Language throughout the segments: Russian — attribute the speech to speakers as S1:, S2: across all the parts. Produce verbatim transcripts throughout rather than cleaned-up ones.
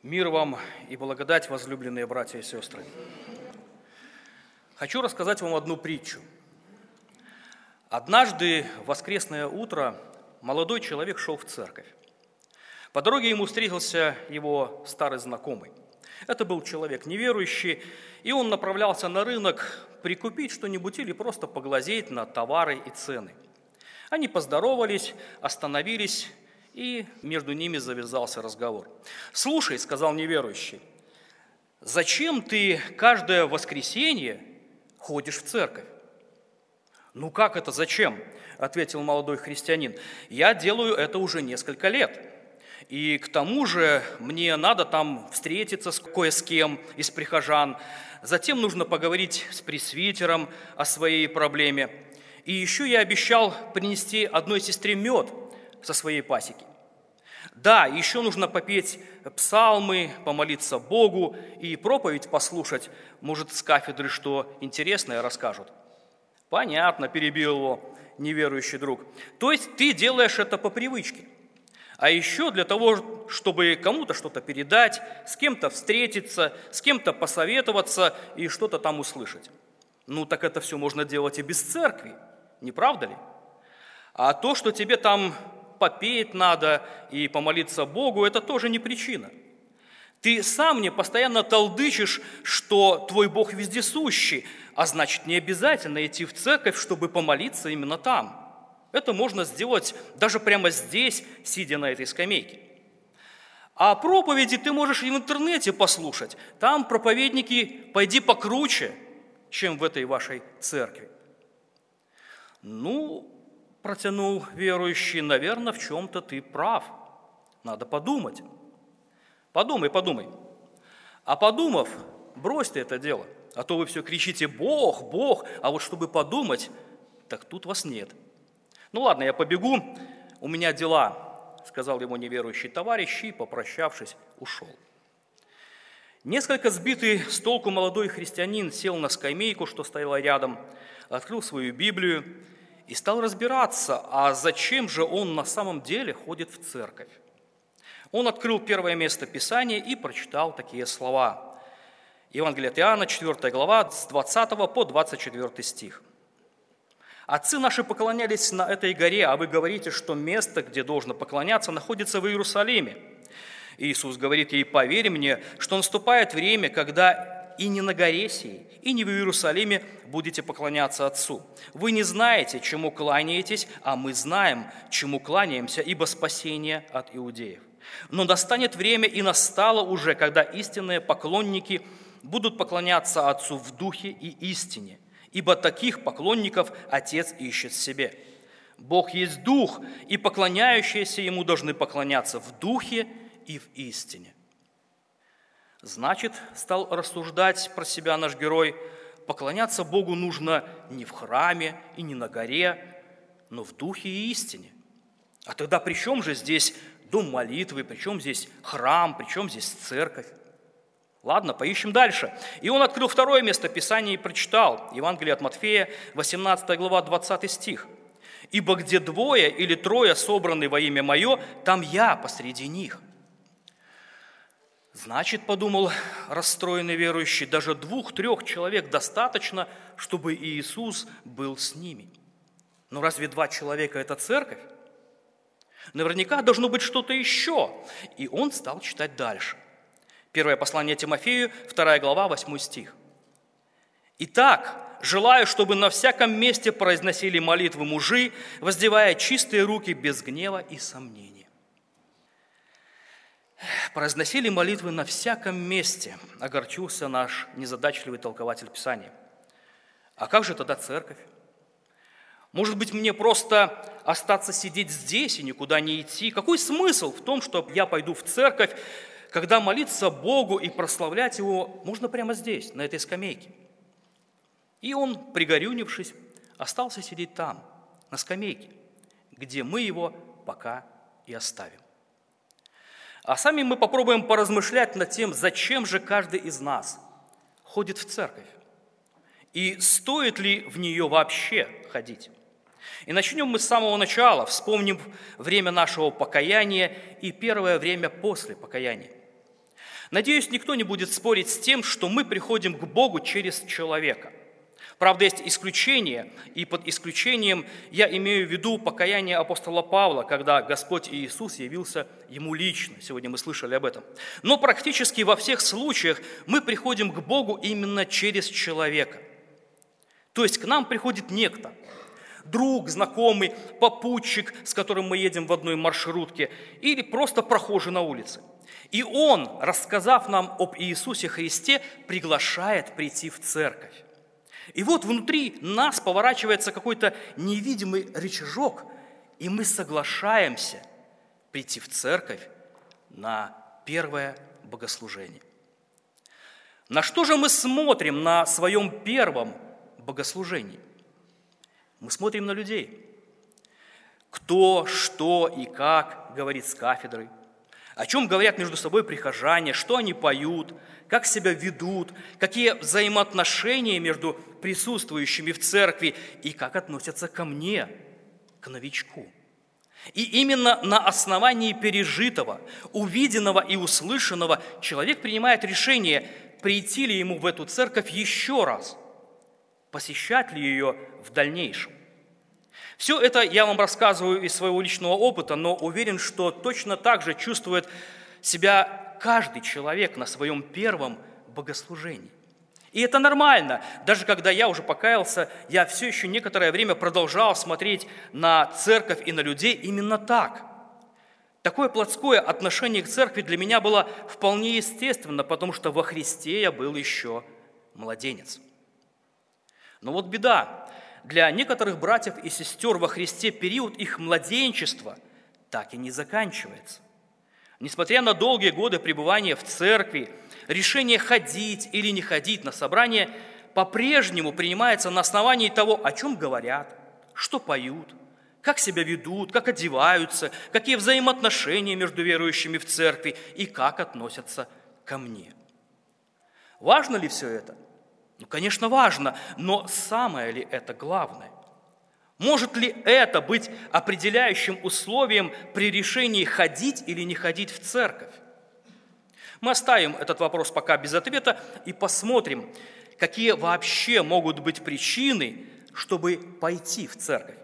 S1: Мир вам и благодать, возлюбленные братья и сестры. Хочу рассказать вам одну притчу. Однажды в воскресное утро молодой человек шел в церковь. По дороге ему встретился его старый знакомый. Это был человек неверующий, и он направлялся на рынок прикупить что-нибудь или просто поглазеть на товары и цены. Они поздоровались, остановились, и между ними завязался разговор. «Слушай, — сказал неверующий, — зачем ты каждое воскресенье ходишь в церковь?» «Ну как это зачем?» — ответил молодой христианин. «Я делаю это уже несколько лет. И к тому же мне надо там встретиться с кое с кем из прихожан. Затем нужно поговорить с пресвитером о своей проблеме. И еще я обещал принести одной сестре мед со своей пасеки. Да, еще нужно попеть псалмы, помолиться Богу и проповедь послушать. Может, с кафедры что интересное расскажут». «Понятно», — перебил его неверующий друг. «То есть ты делаешь это по привычке. А еще для того, чтобы кому-то что-то передать, с кем-то встретиться, с кем-то посоветоваться и что-то там услышать. Ну так это все можно делать и без церкви, не правда ли? А то, что тебе там попеть надо и помолиться Богу, это тоже не причина. Ты сам мне постоянно толдычишь, что твой Бог вездесущий, а значит, не обязательно идти в церковь, чтобы помолиться именно там. Это можно сделать даже прямо здесь, сидя на этой скамейке. А проповеди ты можешь и в интернете послушать. Там проповедники, пойди покруче, чем в этой вашей церкви». «Ну, — протянул верующий, — наверное, в чем-то ты прав. Надо подумать». «Подумай, подумай. А подумав, брось ты это дело. А то вы все кричите: Бог, Бог, а вот чтобы подумать, так тут вас нет». «Ну ладно, я побегу, у меня дела», — сказал ему неверующий товарищ и, попрощавшись, ушел. Несколько сбитый с толку молодой христианин сел на скамейку, что стояла рядом, открыл свою Библию и стал разбираться, а зачем же он на самом деле ходит в церковь. Он открыл первое место Писания и прочитал такие слова. Евангелие от Иоанна, четвёртая глава, с двадцатого по двадцать четвёртый стих. «Отцы наши поклонялись на этой горе, а вы говорите, что место, где должно поклоняться, находится в Иерусалиме». Иисус говорит ей: «Поверь мне, что наступает время, когда и не на горе сей, и не в Иерусалиме будете поклоняться Отцу. Вы не знаете, чему кланяетесь, а мы знаем, чему кланяемся, ибо спасение от иудеев. Но настанет время, и настало уже, когда истинные поклонники будут поклоняться Отцу в духе и истине, ибо таких поклонников Отец ищет себе. Бог есть Дух, и поклоняющиеся Ему должны поклоняться в духе и в истине». Значит, стал рассуждать про себя наш герой, поклоняться Богу нужно не в храме и не на горе, но в духе и истине. А тогда при чем же здесь дом молитвы, при чем здесь храм, при чем здесь церковь? Ладно, поищем дальше. И он открыл второе место Писания и прочитал Евангелие от Матфея, восемнадцатая глава, двадцатый стих. «Ибо где двое или трое собраны во имя Мое, там Я посреди них». Значит, подумал расстроенный верующий, даже двух-трех человек достаточно, чтобы Иисус был с ними. Но разве два человека – это церковь? Наверняка должно быть что-то еще. И он стал читать дальше. Первое послание Тимофею, вторая глава, восьмой стих. «Итак, желаю, чтобы на всяком месте произносили молитвы мужи, воздевая чистые руки без гнева и сомнения». Произносили молитвы на всяком месте, огорчился наш незадачливый толкователь Писания. А как же тогда церковь? Может быть, мне просто остаться сидеть здесь и никуда не идти? Какой смысл в том, что я пойду в церковь, когда молиться Богу и прославлять Его можно прямо здесь, на этой скамейке? И он, пригорюнившись, остался сидеть там, на скамейке, где мы его пока и оставим. А сами мы попробуем поразмышлять над тем, зачем же каждый из нас ходит в церковь и стоит ли в нее вообще ходить. И начнем мы с самого начала, вспомним время нашего покаяния и первое время после покаяния. Надеюсь, никто не будет спорить с тем, что мы приходим к Богу через человека. Правда, есть исключения, и под исключением я имею в виду покаяние апостола Павла, когда Господь Иисус явился ему лично. Сегодня мы слышали об этом. Но практически во всех случаях мы приходим к Богу именно через человека. То есть к нам приходит некто, друг, знакомый, попутчик, с которым мы едем в одной маршрутке, или просто прохожий на улице. И он, рассказав нам об Иисусе Христе, приглашает прийти в церковь. И вот внутри нас поворачивается какой-то невидимый рычажок, и мы соглашаемся прийти в церковь на первое богослужение. На что же мы смотрим на своем первом богослужении? Мы смотрим на людей. Кто, что и как говорит с кафедрой, о чем говорят между собой прихожане, что они поют, как себя ведут, какие взаимоотношения между присутствующими в церкви и как относятся ко мне, к новичку. И именно на основании пережитого, увиденного и услышанного человек принимает решение, прийти ли ему в эту церковь еще раз, посещать ли ее в дальнейшем. Все это я вам рассказываю из своего личного опыта, но уверен, что точно так же чувствует себя каждый человек на своем первом богослужении. И это нормально. Даже когда я уже покаялся, я все еще некоторое время продолжал смотреть на церковь и на людей именно так. Такое плотское отношение к церкви для меня было вполне естественно, потому что во Христе я был еще младенец. Но вот беда. Для некоторых братьев и сестер во Христе период их младенчества так и не заканчивается. Несмотря на долгие годы пребывания в церкви, решение ходить или не ходить на собрание по-прежнему принимается на основании того, о чем говорят, что поют, как себя ведут, как одеваются, какие взаимоотношения между верующими в церкви и как относятся ко мне. Важно ли все это? Ну, конечно, важно, но самое ли это главное? Может ли это быть определяющим условием при решении ходить или не ходить в церковь? Мы оставим этот вопрос пока без ответа и посмотрим, какие вообще могут быть причины, чтобы пойти в церковь.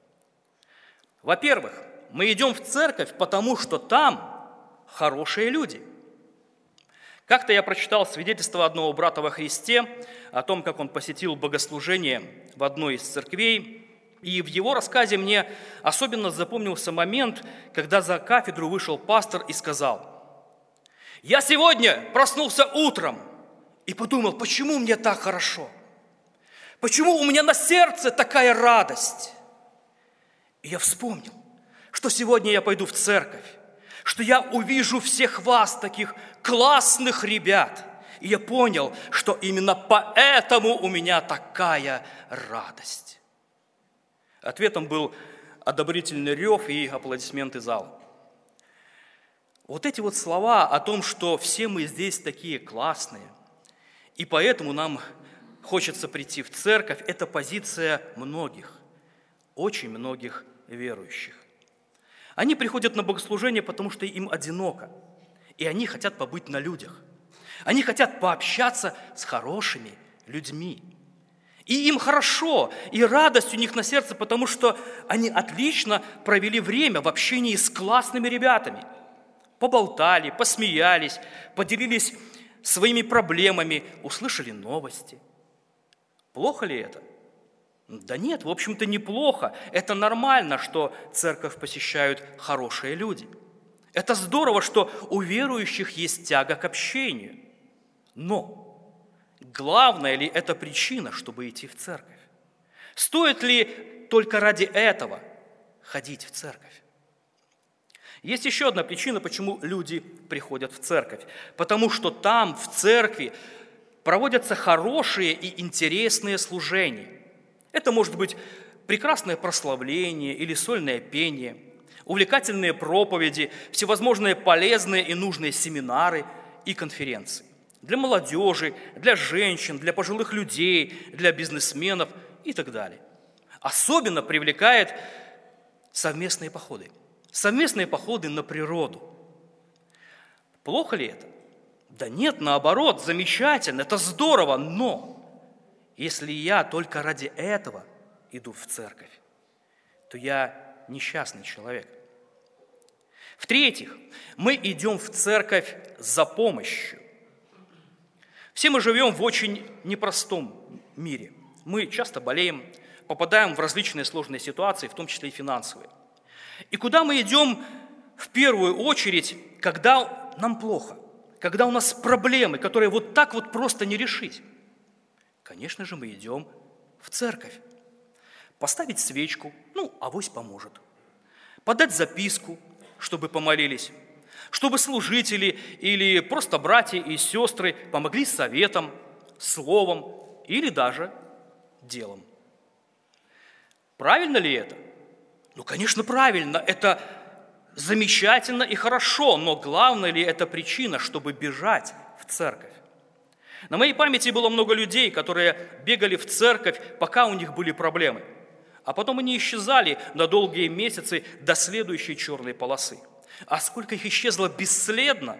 S1: Во-первых, мы идем в церковь, потому что там хорошие люди. Как-то я прочитал свидетельство одного брата во Христе о том, как он посетил богослужение в одной из церквей. И в его рассказе мне особенно запомнился момент, когда за кафедру вышел пастор и сказал: «Я сегодня проснулся утром и подумал, почему мне так хорошо? Почему у меня на сердце такая радость?» И я вспомнил, что сегодня я пойду в церковь, что я увижу всех вас, таких классных ребят. И я понял, что именно поэтому у меня такая радость. Ответом был одобрительный рев и аплодисменты зала. Вот эти вот слова о том, что все мы здесь такие классные, и поэтому нам хочется прийти в церковь, это позиция многих, очень многих верующих. Они приходят на богослужение, потому что им одиноко, и они хотят побыть на людях. Они хотят пообщаться с хорошими людьми. И им хорошо, и радость у них на сердце, потому что они отлично провели время в общении с классными ребятами. Поболтали, посмеялись, поделились своими проблемами, услышали новости. Плохо ли это? Да нет, в общем-то, неплохо. Это нормально, что церковь посещают хорошие люди. Это здорово, что у верующих есть тяга к общению. Но главная ли это причина, чтобы идти в церковь? Стоит ли только ради этого ходить в церковь? Есть еще одна причина, почему люди приходят в церковь. Потому что там, в церкви, проводятся хорошие и интересные служения. Это может быть прекрасное прославление или сольное пение, увлекательные проповеди, всевозможные полезные и нужные семинары и конференции. Для молодежи, для женщин, для пожилых людей, для бизнесменов и так далее. Особенно привлекает совместные походы. Совместные походы на природу. Плохо ли это? Да нет, наоборот, замечательно, это здорово, но если я только ради этого иду в церковь, то я несчастный человек. В-третьих, мы идем в церковь за помощью. Все мы живем в очень непростом мире. Мы часто болеем, попадаем в различные сложные ситуации, в том числе и финансовые. И куда мы идем в первую очередь, когда нам плохо, когда у нас проблемы, которые вот так вот просто не решить? Конечно же, мы идем в церковь. Поставить свечку, ну, авось поможет. Подать записку, чтобы помолились, чтобы служители или просто братья и сестры помогли советом, словом или даже делом. Правильно ли это? Ну, конечно, правильно. Это замечательно и хорошо, но главное ли это причина, чтобы бежать в церковь? На моей памяти было много людей, которые бегали в церковь, пока у них были проблемы, а потом они исчезали на долгие месяцы до следующей черной полосы. А сколько их исчезло бесследно?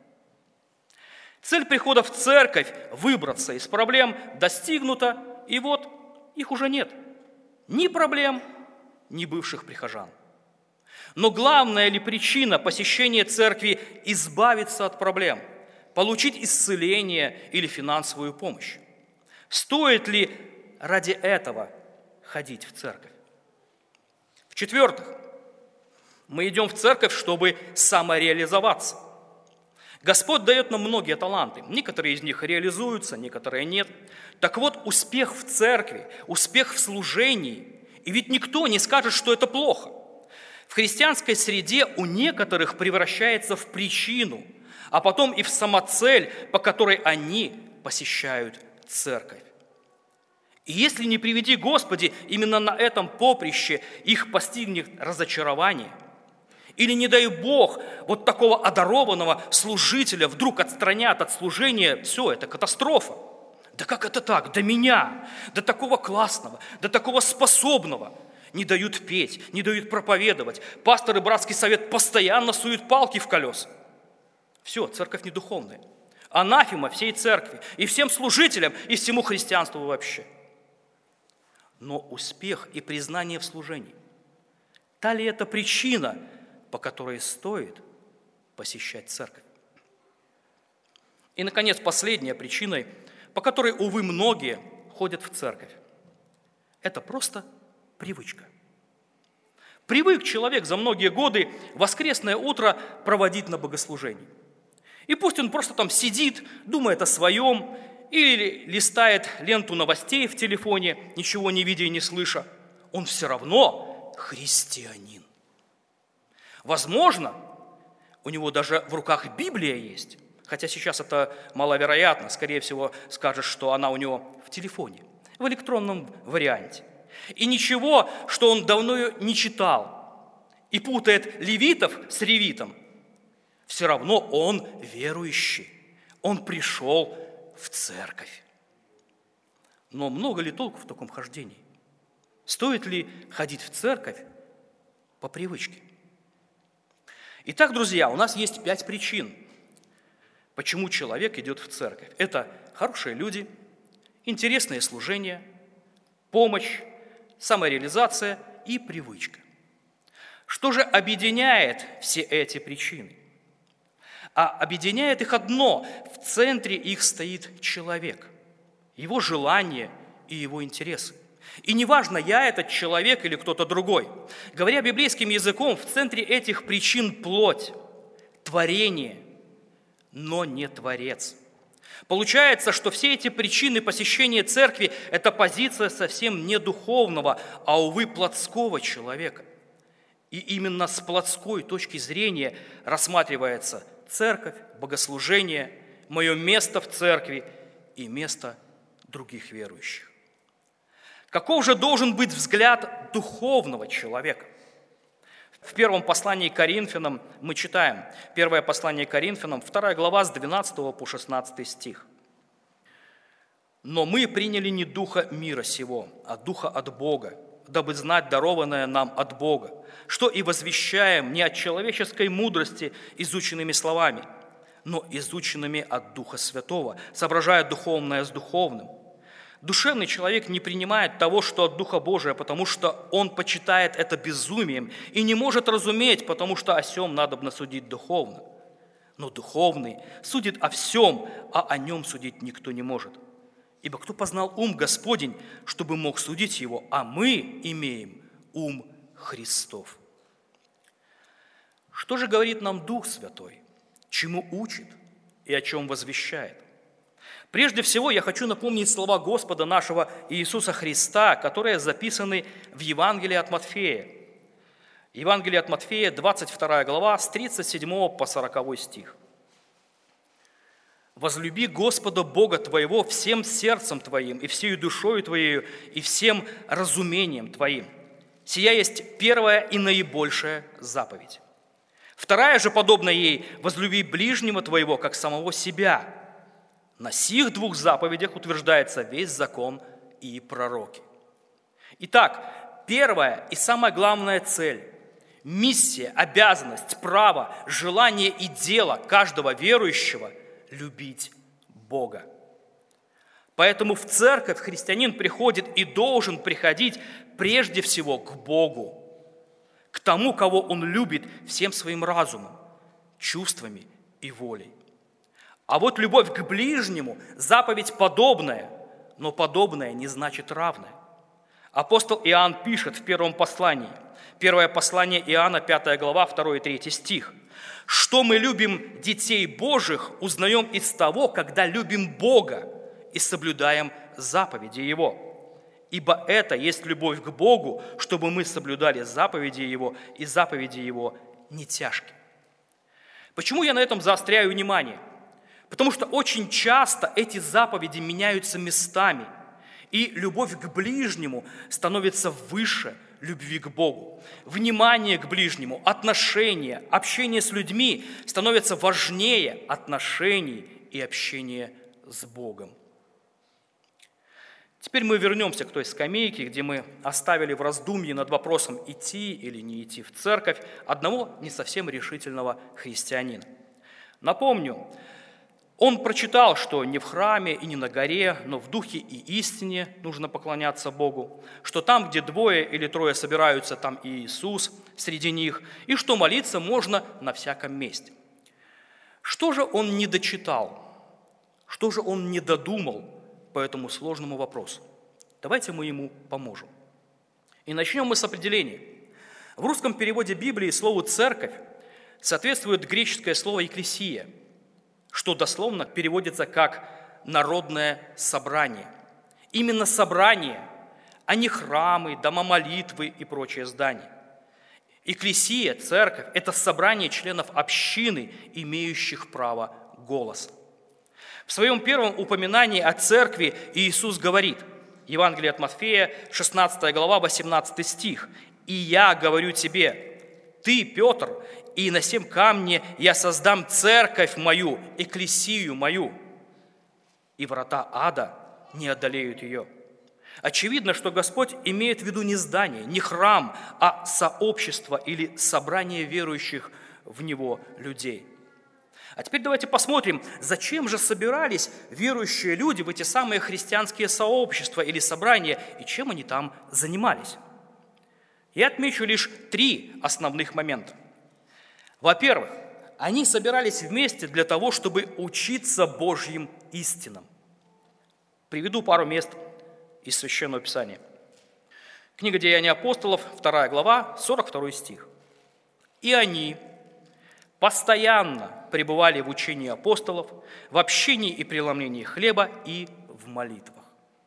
S1: Цель прихода в церковь – выбраться из проблем – достигнута, и вот их уже нет. Ни проблем, ни бывших прихожан. Но главная ли причина посещения церкви – избавиться от проблем, получить исцеление или финансовую помощь? Стоит ли ради этого ходить в церковь? В-четвертых, мы идем в церковь, чтобы самореализоваться. Господь дает нам многие таланты. Некоторые из них реализуются, некоторые нет. Так вот, успех в церкви, успех в служении, и ведь никто не скажет, что это плохо. В христианской среде у некоторых превращается в причину, а потом и в самоцель, по которой они посещают церковь. И если не приведи Господи, именно на этом поприще их постигнет разочарование, или, не дай Бог, вот такого одарованного служителя вдруг отстранят от служения, все, это катастрофа. Да как это так? До меня, до такого классного, до такого способного не дают петь, не дают проповедовать. Пастор и братский совет постоянно суют палки в колеса. Все, церковь не духовная. Анафема всей церкви, и всем служителям, и всему христианству вообще. Но успех и признание в служении, та ли это причина, по которой стоит посещать церковь? И, наконец, последняя причина, по которой, увы, многие ходят в церковь, это просто привычка. Привык человек за многие годы воскресное утро проводить на богослужении. И пусть он просто там сидит, думает о своем, или листает ленту новостей в телефоне, ничего не видя и не слыша, он все равно христианин. Возможно, у него даже в руках Библия есть, хотя сейчас это маловероятно, скорее всего, скажет, что она у него в телефоне, в электронном варианте. И ничего, что он давно не читал, и путает левитов с ревитом, все равно он верующий, он пришел в церковь. Но много ли толку в таком хождении? Стоит ли ходить в церковь по привычке? Итак, друзья, у нас есть пять причин, почему человек идет в церковь. Это хорошие люди, интересное служение, помощь, самореализация и привычка. Что же объединяет все эти причины? А объединяет их одно – в центре их стоит человек, его желания и его интересы. И неважно, я этот человек или кто-то другой. Говоря библейским языком, в центре этих причин плоть, творение, но не Творец. Получается, что все эти причины посещения церкви – это позиция совсем не духовного, а, увы, плотского человека. И именно с плотской точки зрения рассматривается церковь, богослужение, мое место в церкви и место других верующих. Каков же должен быть взгляд духовного человека? В первом послании к Коринфянам мы читаем, первое послание к Коринфянам, вторая глава с двенадцатого по шестнадцатый стих. «Но мы приняли не духа мира сего, а духа от Бога, дабы знать дарованное нам от Бога, что и возвещаем не от человеческой мудрости изученными словами, но изученными от Духа Святого, соображая духовное с духовным. Душевный человек не принимает того, что от Духа Божия, потому что он почитает это безумием и не может разуметь, потому что о сем надобно судить духовно. Но духовный судит о всем, а о нем судить никто не может. Ибо кто познал ум Господень, чтобы мог судить его, а мы имеем ум Христов. Что же говорит нам Дух Святой? Чему учит и о чем возвещает? Прежде всего, я хочу напомнить слова Господа нашего Иисуса Христа, которые записаны в Евангелии от Матфея. Евангелие от Матфея, двадцать вторая глава, с тридцать седьмого по сороковой стих. «Возлюби Господа Бога твоего всем сердцем твоим, и всею душою твоею, и всем разумением твоим. Сия есть первая и наибольшая заповедь. Вторая же, подобная ей, возлюби ближнего твоего, как самого себя. На сих двух заповедях утверждается весь закон и пророки». Итак, первая и самая главная цель, миссия, обязанность, право, желание и дело каждого верующего – любить Бога. Поэтому в церковь христианин приходит и должен приходить прежде всего к Богу, к тому, кого он любит всем своим разумом, чувствами и волей. А вот любовь к ближнему – заповедь подобная, но подобная не значит равная. Апостол Иоанн пишет в первом послании, первое послание Иоанна, пятая глава, второй и третий стих. «Что мы любим детей Божьих, узнаем из того, когда любим Бога и соблюдаем заповеди Его. Ибо это есть любовь к Богу, чтобы мы соблюдали заповеди Его, и заповеди Его не тяжки». Почему я на этом заостряю внимание? Потому что очень часто эти заповеди меняются местами, и любовь к ближнему становится выше любви к Богу. Внимание к ближнему, отношения, общение с людьми становятся важнее отношений и общения с Богом. Теперь мы вернемся к той скамейке, где мы оставили в раздумье над вопросом, идти или не идти в церковь одного не совсем решительного христианина. Напомню, он прочитал, что не в храме и не на горе, но в духе и истине нужно поклоняться Богу, что там, где двое или трое собираются, там и Иисус среди них, и что молиться можно на всяком месте. Что же он не дочитал? Что же он не додумал по этому сложному вопросу? Давайте мы ему поможем. И начнем мы с определения. В русском переводе Библии слову «церковь» соответствует греческое слово «екклесия», что дословно переводится как «народное собрание». Именно собрание, а не храмы, дома молитвы и прочие здания. Екклесия, церковь – это собрание членов общины, имеющих право голоса. В своем первом упоминании о церкви Иисус говорит, Евангелие от Матфея, шестнадцатая глава, восемнадцатый стих, «И я говорю тебе, ты, Петр, и на сем камне я создам церковь мою, экклесию мою, и врата ада не одолеют ее». Очевидно, что Господь имеет в виду не здание, не храм, а сообщество или собрание верующих в Него людей. А теперь давайте посмотрим, зачем же собирались верующие люди в эти самые христианские сообщества или собрания, и чем они там занимались. Я отмечу лишь три основных момента. Во-первых, они собирались вместе для того, чтобы учиться Божьим истинам. Приведу пару мест из Священного Писания. Книга Деяний апостолов, вторая глава, сорок второй стих. «И они постоянно пребывали в учении апостолов, в общении и преломлении хлеба и в молитвах».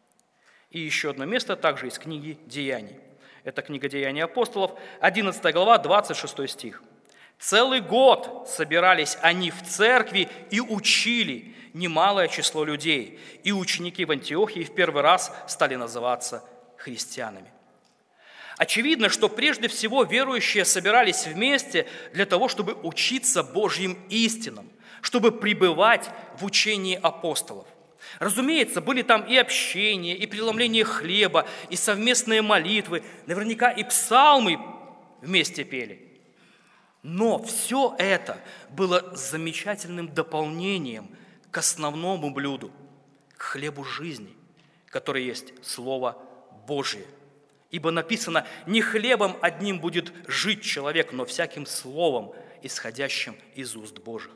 S1: И еще одно место, также из книги Деяний. Это книга Деяний апостолов, одиннадцатая глава, двадцать шестой стих. «Целый год собирались они в церкви и учили немалое число людей, и ученики в Антиохии в первый раз стали называться христианами». Очевидно, что прежде всего верующие собирались вместе для того, чтобы учиться Божьим истинам, чтобы пребывать в учении апостолов. Разумеется, были там и общение, и преломление хлеба, и совместные молитвы, наверняка и псалмы вместе пели. Но все это было замечательным дополнением к основному блюду, к хлебу жизни, который есть Слово Божие. Ибо написано: не хлебом одним будет жить человек, но всяким словом, исходящим из уст Божьих.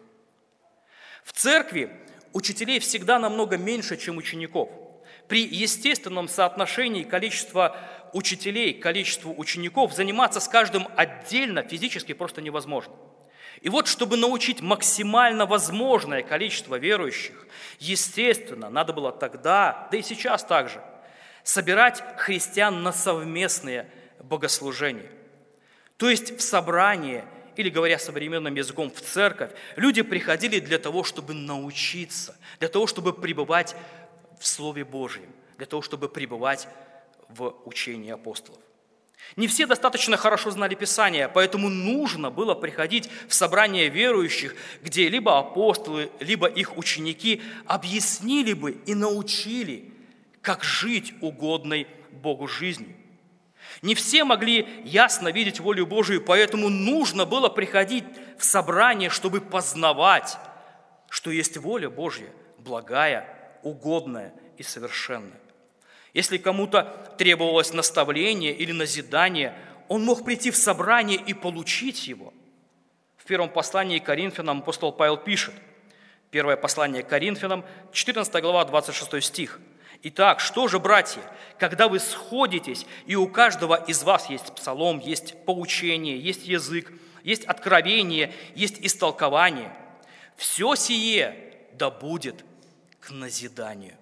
S1: В церкви учителей всегда намного меньше, чем учеников. При естественном соотношении количества учителей к количеству учеников заниматься с каждым отдельно физически просто невозможно. И вот, чтобы научить максимально возможное количество верующих, естественно, надо было тогда, да и сейчас также, собирать христиан на совместные богослужения. То есть в собрание, или, говоря современным языком, в церковь, люди приходили для того, чтобы научиться, для того, чтобы пребывать в Слове Божьем, для того, чтобы пребывать в учении апостолов. Не все достаточно хорошо знали Писание, поэтому нужно было приходить в собрание верующих, где либо апостолы, либо их ученики объяснили бы и научили, как жить угодной Богу жизнью. Не все могли ясно видеть волю Божию, поэтому нужно было приходить в собрание, чтобы познавать, что есть воля Божья, благая, угодная и совершенная. Если кому-то требовалось наставление или назидание, он мог прийти в собрание и получить его. В первом послании к Коринфянам апостол Павел пишет, первое послание к Коринфянам, четырнадцатая глава, двадцать шестой стих. «Итак, что же, братья, когда вы сходитесь, и у каждого из вас есть псалом, есть поучение, есть язык, есть откровение, есть истолкование, все сие да будет к назиданию».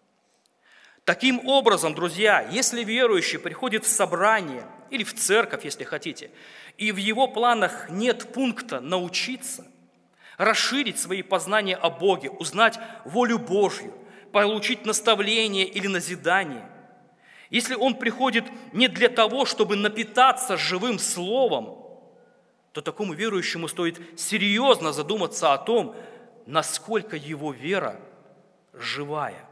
S1: Таким образом, друзья, если верующий приходит в собрание или в церковь, если хотите, и в его планах нет пункта научиться, расширить свои познания о Боге, узнать волю Божью, получить наставление или назидание, если он приходит не для того, чтобы напитаться живым словом, то такому верующему стоит серьезно задуматься о том, насколько его вера живая.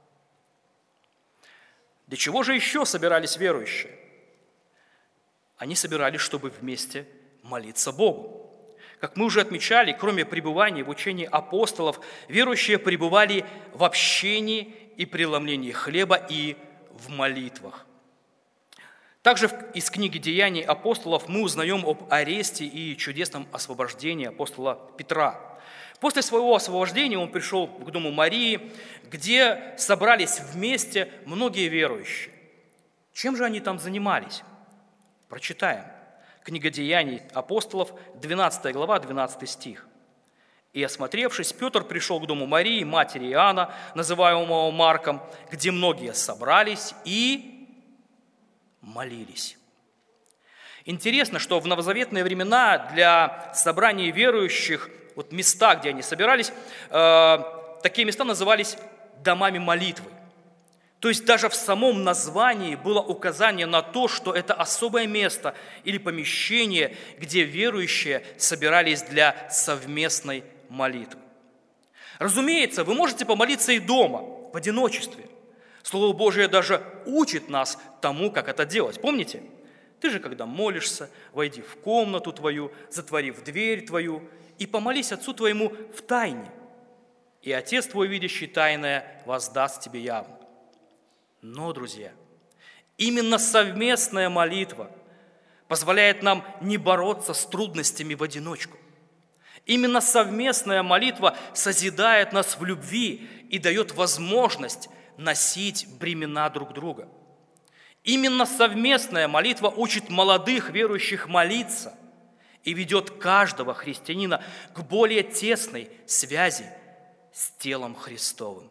S1: Для чего же еще собирались верующие? Они собирались, чтобы вместе молиться Богу. Как мы уже отмечали, кроме пребывания в учении апостолов, верующие пребывали в общении и преломлении хлеба и в молитвах. Также из книги «Деяний апостолов» мы узнаем об аресте и чудесном освобождении апостола Петра. После своего освобождения он пришел к дому Марии, где собрались вместе многие верующие. Чем же они там занимались? Прочитаем. Книга «Деяний апостолов», двенадцатая глава, двенадцатый стих. «И, осмотревшись, Петр пришел к дому Марии, матери Иоанна, называемого Марком, где многие собрались и молились». Интересно, что в новозаветные времена для собраний верующих, вот места, где они собирались, э, такие места назывались домами молитвы. То есть даже в самом названии было указание на то, что это особое место или помещение, где верующие собирались для совместной молитвы. Разумеется, вы можете помолиться и дома, в одиночестве. Слово Божие даже учит нас тому, как это делать. Помните? Ты же, когда молишься, войди в комнату твою, затворив дверь твою, и помолись Отцу твоему в тайне, и Отец твой, видящий тайное, воздаст тебе явно. Но, друзья, именно совместная молитва позволяет нам не бороться с трудностями в одиночку. Именно совместная молитва созидает нас в любви и дает возможность носить бремена друг друга. Именно совместная молитва учит молодых верующих молиться и ведет каждого христианина к более тесной связи с телом Христовым.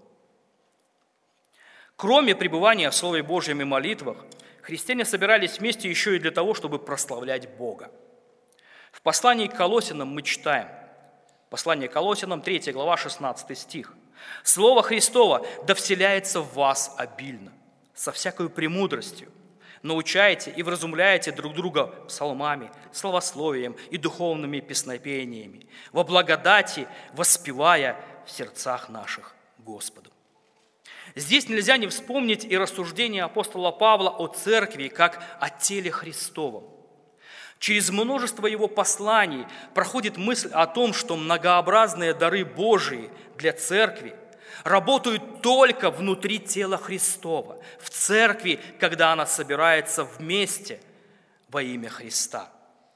S1: Кроме пребывания в Слове Божьем и молитвах, христиане собирались вместе еще и для того, чтобы прославлять Бога. В послании к Колоссянам мы читаем, послание к Колоссянам, третья глава, шестнадцатый стих. «Слово Христово да вселяется в вас обильно, со всякою премудростью. Научайте и вразумляйте друг друга псалмами, словословием и духовными песнопениями, во благодати воспевая в сердцах наших Господу». Здесь нельзя не вспомнить и рассуждение апостола Павла о церкви как о теле Христовом. Через множество его посланий проходит мысль о том, что многообразные дары Божии для церкви работают только внутри тела Христова, в церкви, когда она собирается вместе во имя Христа.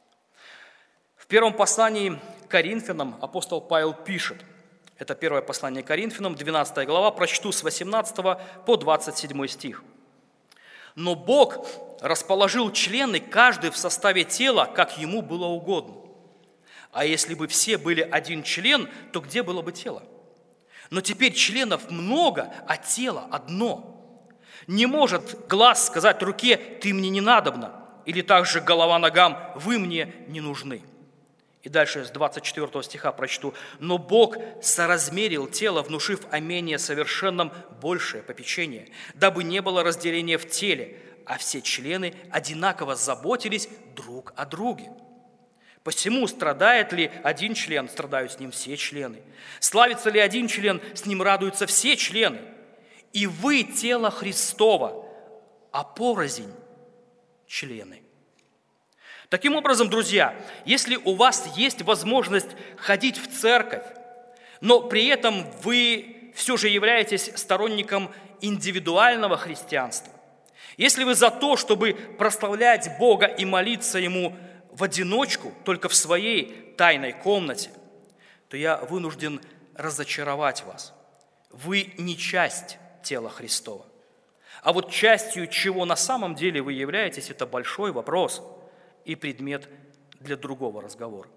S1: В первом послании к Коринфянам апостол Павел пишет, это первое послание к Коринфянам, двенадцатая глава, прочту с восемнадцатого по двадцать седьмой стих. «Но Бог расположил члены, каждый в составе тела, как ему было угодно. А если бы все были один член, то где было бы тело? Но теперь членов много, а тело одно. Не может глаз сказать руке: ты мне не надобна, или также голова ногам: вы мне не нужны». И дальше с двадцать четвёртого стиха прочту. «Но Бог соразмерил тело, внушив о менее совершенном большее попечение, дабы не было разделения в теле, а все члены одинаково заботились друг о друге. Посему страдает ли один член, страдают с ним все члены. Славится ли один член, с ним радуются все члены. И вы тело Христова, а порознь члены». Таким образом, друзья, если у вас есть возможность ходить в церковь, но при этом вы все же являетесь сторонником индивидуального христианства, если вы за то, чтобы прославлять Бога и молиться Ему в одиночку, только в своей тайной комнате, то я вынужден разочаровать вас. Вы не часть тела Христова. А вот частью чего на самом деле вы являетесь, это большой вопрос и предмет для другого разговора.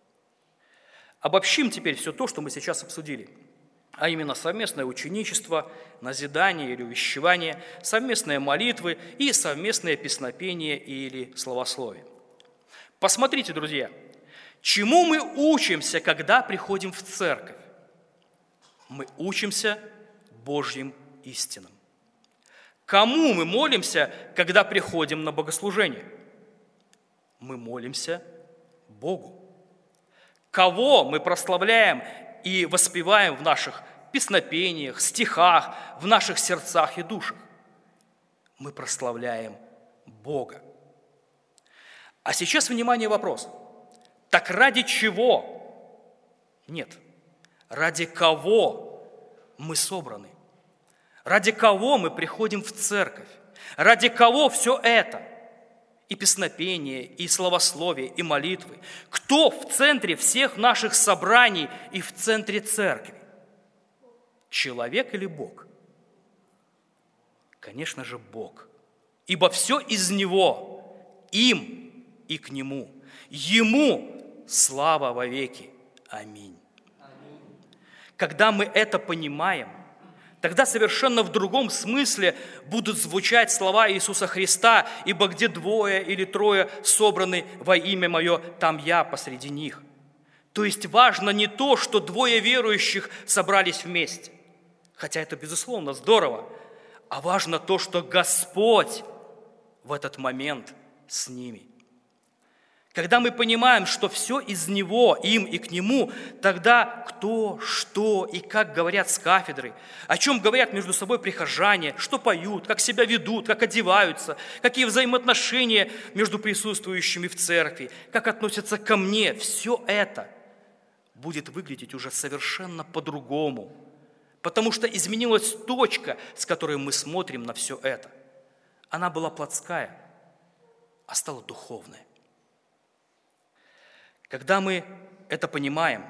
S1: Обобщим теперь все то, что мы сейчас обсудили, а именно совместное ученичество, назидание или увещевание, совместные молитвы и совместное песнопение или словословие. Посмотрите, друзья, чему мы учимся, когда приходим в церковь? Мы учимся Божьим истинам. Кому мы молимся, когда приходим на богослужение? Мы молимся Богу. Кого мы прославляем и воспеваем в наших песнопениях, стихах, в наших сердцах и душах? Мы прославляем Бога. А сейчас, внимание, вопрос. Так ради чего? Нет. Ради кого мы собраны? Ради кого мы приходим в церковь? Ради кого все это? И песнопение, и словословие, и молитвы. Кто в центре всех наших собраний и в центре церкви? Человек или Бог? Конечно же, Бог. Ибо все из Него, им и к Нему. Ему слава вовеки. Аминь. Когда мы это понимаем, тогда совершенно в другом смысле будут звучать слова Иисуса Христа: «Ибо где двое или трое собраны во имя Мое, там Я посреди них». То есть важно не то, что двое верующих собрались вместе, хотя это, безусловно, здорово, а важно то, что Господь в этот момент с ними. Когда мы понимаем, что все из Него, им и к Нему, тогда кто, что и как говорят с кафедры, о чем говорят между собой прихожане, что поют, как себя ведут, как одеваются, какие взаимоотношения между присутствующими в церкви, как относятся ко мне, все это будет выглядеть уже совершенно по-другому, потому что изменилась точка, с которой мы смотрим на все это. Она была плотская, а стала духовная. Когда мы это понимаем,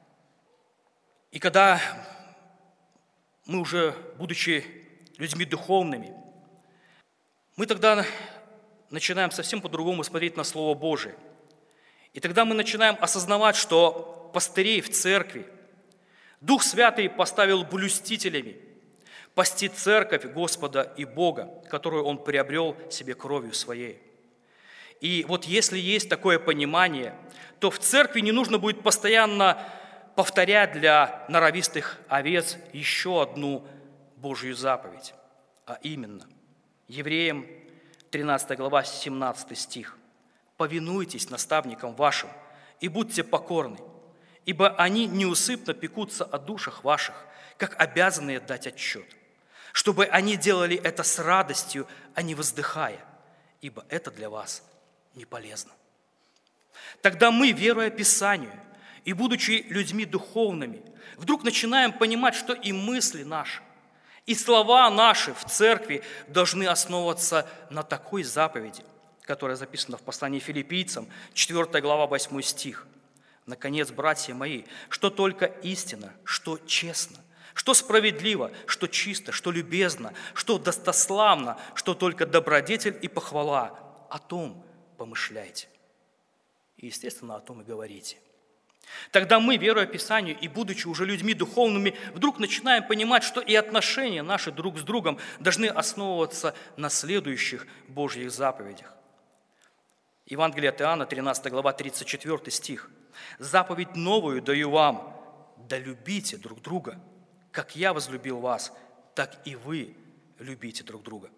S1: и когда мы уже, будучи людьми духовными, мы тогда начинаем совсем по-другому смотреть на Слово Божие. И тогда мы начинаем осознавать, что пастырей в церкви Дух Святый поставил блюстителями пасти церковь Господа и Бога, которую Он приобрел себе кровью Своей. И вот если есть такое понимание, то в церкви не нужно будет постоянно повторять для норовистых овец еще одну Божью заповедь, а именно Евреям тринадцатая глава, семнадцатый стих. «Повинуйтесь наставникам вашим и будьте покорны, ибо они неусыпно пекутся о душах ваших, как обязанные дать отчет, чтобы они делали это с радостью, а не воздыхая, ибо это для вас не полезно». Тогда мы, веруя Писанию и будучи людьми духовными, вдруг начинаем понимать, что и мысли наши, и слова наши в церкви должны основываться на такой заповеди, которая записана в послании Филиппийцам, четвёртая глава, восьмой стих. «Наконец, братья мои, что только истина, что честно, что справедливо, что чисто, что любезно, что достославно, что только добродетель и похвала, о том помышляйте». И, естественно, о том и говорите. Тогда мы, веруя Писанию и будучи уже людьми духовными, вдруг начинаем понимать, что и отношения наши друг с другом должны основываться на следующих Божьих заповедях. Евангелие от Иоанна, тринадцатая глава, тридцать четвёртый стих. «Заповедь новую даю вам, да любите друг друга. Как я возлюбил вас, так и вы любите друг друга».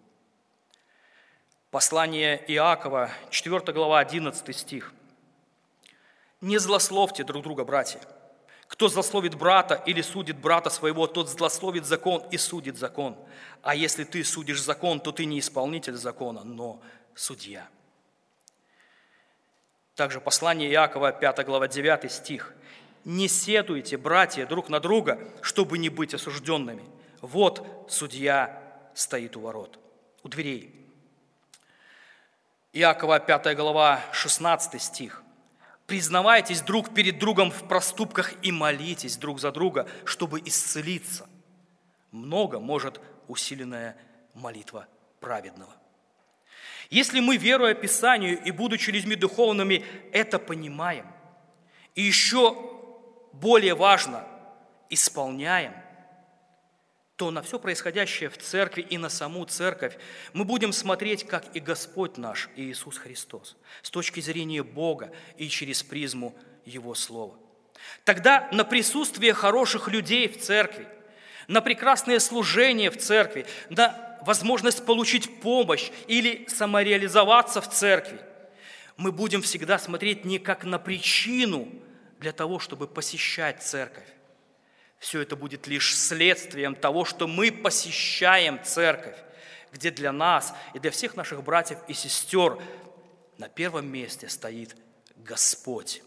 S1: Послание Иакова, четвёртая глава, одиннадцатый стих. «Не злословьте друг друга, братья. Кто злословит брата или судит брата своего, тот злословит закон и судит закон. А если ты судишь закон, то ты не исполнитель закона, но судья». Также послание Иакова, пятая глава, девятый стих. «Не сетуйте, братья, друг на друга, чтобы не быть осужденными. Вот судья стоит у ворот, у дверей». Иакова, пятая глава, шестнадцатый стих. «Признавайтесь друг перед другом в проступках и молитесь друг за друга, чтобы исцелиться. Много может усиленная молитва праведного». Если мы, веруя Писанию и будучи людьми духовными, это понимаем, и еще более важно, исполняем, то на все происходящее в церкви и на саму церковь мы будем смотреть, как и Господь наш Иисус Христос, с точки зрения Бога и через призму Его Слова. Тогда на присутствие хороших людей в церкви, на прекрасное служение в церкви, на возможность получить помощь или самореализоваться в церкви, мы будем всегда смотреть не как на причину для того, чтобы посещать церковь. Все это будет лишь следствием того, что мы посещаем церковь, где для нас и для всех наших братьев и сестер на первом месте стоит Господь.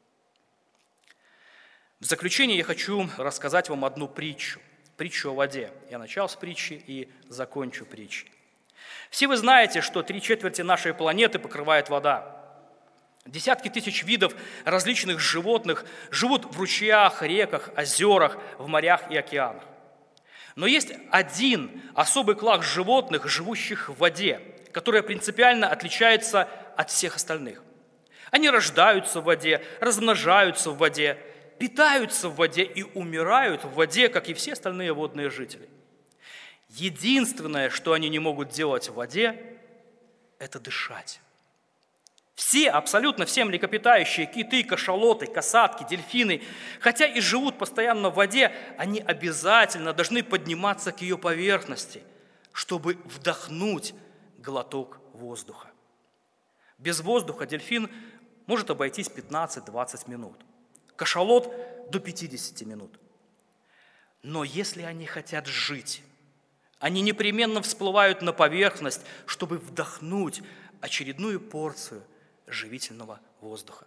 S1: В заключение я хочу рассказать вам одну притчу. Притчу о воде. Я начал с притчи и закончу притчей. Все вы знаете, что три четверти нашей планеты покрывает вода. Десятки тысяч видов различных животных живут в ручьях, реках, озерах, в морях и океанах. Но есть один особый класс животных, живущих в воде, который принципиально отличается от всех остальных. Они рождаются в воде, размножаются в воде, питаются в воде и умирают в воде, как и все остальные водные жители. Единственное, что они не могут делать в воде, это дышать. Все, абсолютно все млекопитающие, киты, кашалоты, касатки, дельфины, хотя и живут постоянно в воде, они обязательно должны подниматься к ее поверхности, чтобы вдохнуть глоток воздуха. Без воздуха дельфин может обойтись пятнадцать-двадцать минут. Кашалот до пятидесяти минут. Но если они хотят жить, они непременно всплывают на поверхность, чтобы вдохнуть очередную порцию живительного воздуха.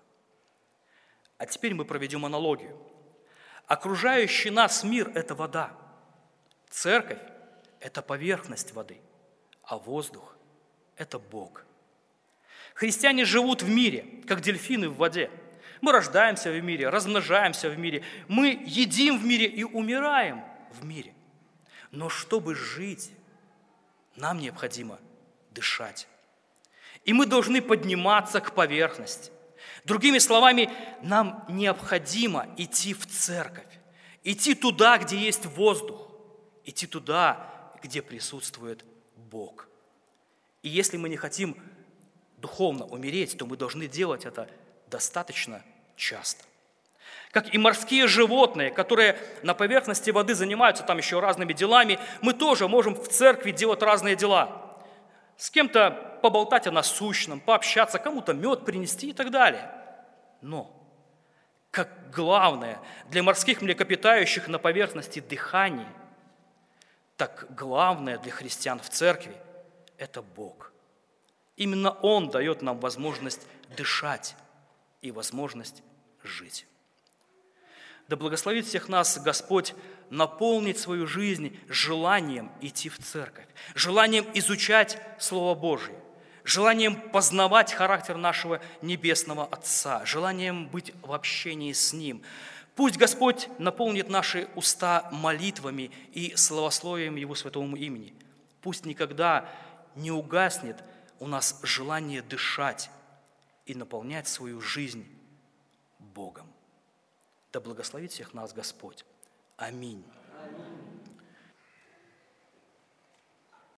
S1: А теперь мы проведем аналогию. Окружающий нас мир – это вода. Церковь – это поверхность воды, а воздух – это Бог. Христиане живут в мире, как дельфины в воде. Мы рождаемся в мире, размножаемся в мире, мы едим в мире и умираем в мире. Но чтобы жить, нам необходимо дышать. И мы должны подниматься к поверхности. Другими словами, нам необходимо идти в церковь, идти туда, где есть воздух, идти туда, где присутствует Бог. И если мы не хотим духовно умереть, то мы должны делать это достаточно часто. Как и морские животные, которые на поверхности воды занимаются там еще разными делами, мы тоже можем в церкви делать разные дела. С кем-то поболтать о насущном, пообщаться, кому-то мед принести и так далее. Но, как главное для морских млекопитающих на поверхности дыхание, так главное для христиан в церкви – это Бог. Именно Он дает нам возможность дышать и возможность жить. Да благословит всех нас Господь наполнить свою жизнь желанием идти в церковь, желанием изучать Слово Божие, желанием познавать характер нашего Небесного Отца, желанием быть в общении с Ним. Пусть Господь наполнит наши уста молитвами и славословием Его святому имени. Пусть никогда не угаснет у нас желание дышать и наполнять свою жизнь Богом. Да благословит всех нас Господь. Аминь.
S2: Аминь.